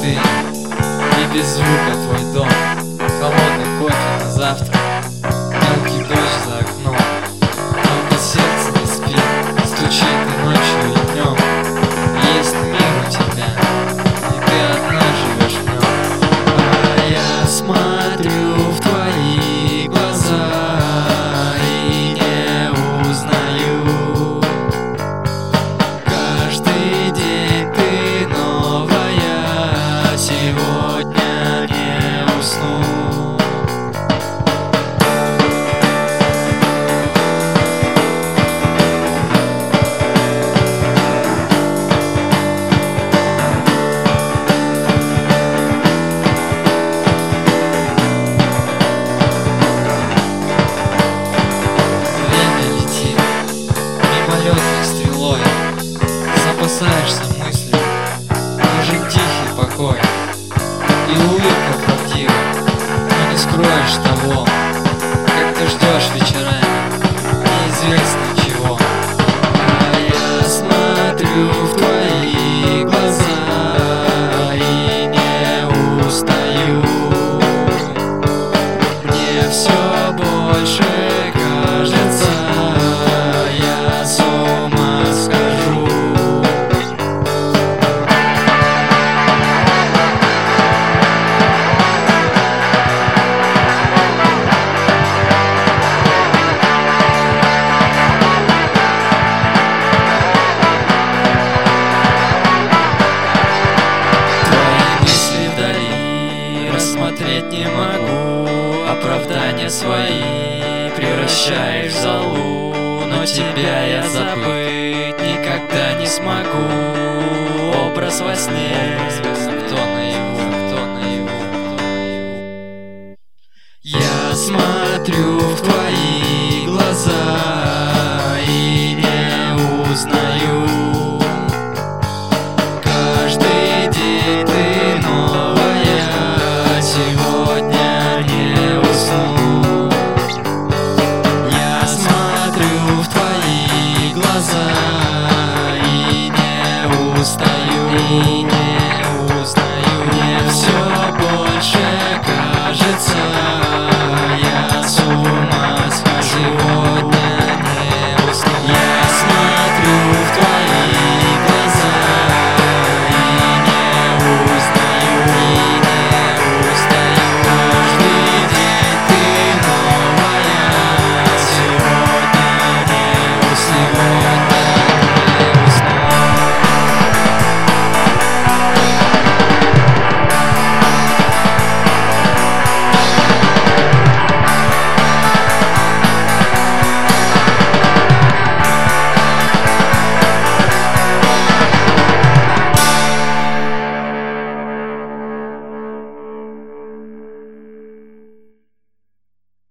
ты, и без звука твой дом, холодный кофе на завтрак, мелкий дождь за окном. Только сердце не спит, стучит и ночью, и днем. Есть мир у тебя, и ты одна живешь в нем. А я смотрю в твои глаза и не узнаю. Каждый день ты новая, сегодня не усну. Стрелой запасаешься мыслью, нужен тихий покой и улыбка правдива, но не скроешь того, как ты ждешь вечерами неизвестно чего. А я смотрю в твои глаза и не устаю. Мне все больше кажется, смотреть не могу, оправдания свои превращаешь в золу, но тебя я забыть никогда не смогу. Образ во сне